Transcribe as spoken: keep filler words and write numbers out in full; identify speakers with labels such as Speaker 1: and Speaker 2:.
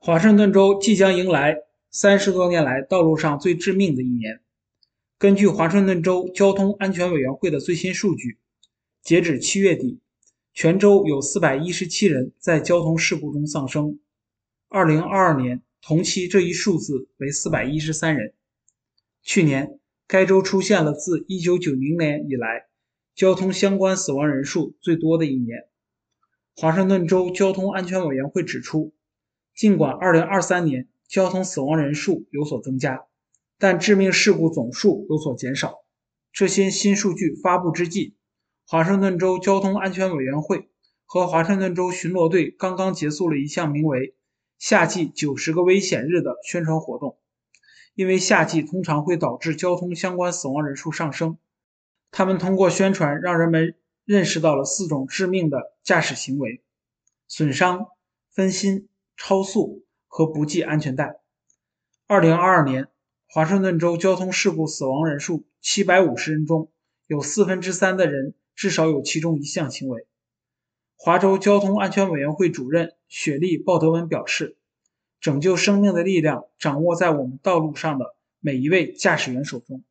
Speaker 1: 华盛顿州即将迎来三十多年来道路上最致命的一年。根据华盛顿州交通安全委员会的最新数据，截止七月底，全州有四百一十七人在交通事故中丧生。二零二二年同期这一数字为四百一十三人。去年，该州出现了自一九九零年以来交通相关死亡人数最多的一年。华盛顿州交通安全委员会指出，尽管二零二三年交通死亡人数有所增加，但致命事故总数有所减少。这些新数据发布之际，华盛顿州交通安全委员会和华盛顿州巡逻队刚刚结束了一项名为“夏季九十个危险日”的宣传活动。因为夏季通常会导致交通相关死亡人数上升，他们通过宣传让人们认识到了四种致命的驾驶行为：损伤、分心、超速和不系安全带。二零二二年，华盛顿州交通事故死亡人数七百五十人中，有四分之三的人至少有其中一项行为。华州交通安全委员会主任雪莉·鲍德文表示，拯救生命的力量掌握在我们道路上的每一位驾驶员手中。